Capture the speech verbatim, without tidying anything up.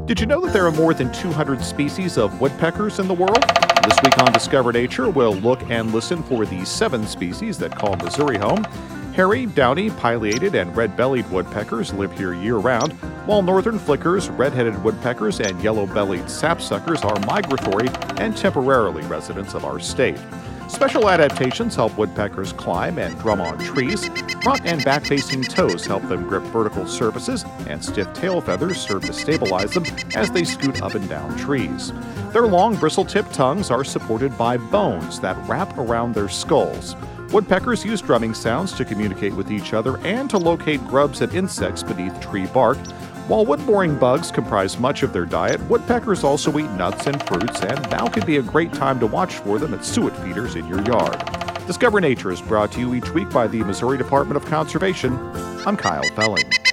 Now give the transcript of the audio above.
Did you know that there are more than two hundred species of woodpeckers in the world? This week on Discover Nature, we'll look and listen for the seven species that call Missouri home. Hairy, downy, pileated, and red-bellied woodpeckers live here year-round, while northern flickers, red-headed woodpeckers, and yellow-bellied sapsuckers are migratory and temporarily residents of our state. Special adaptations help woodpeckers climb and drum on trees. Front and back-facing toes help them grip vertical surfaces, and stiff tail feathers serve to stabilize them as they scoot up and down trees. Their long bristle-tipped tongues are supported by bones that wrap around their skulls. Woodpeckers use drumming sounds to communicate with each other and to locate grubs and insects beneath tree bark. While wood-boring bugs comprise much of their diet, woodpeckers also eat nuts and fruits, and now could be a great time to watch for them at suet feeders in your yard. Discover Nature is brought to you each week by the Missouri Department of Conservation. I'm Kyle Felling.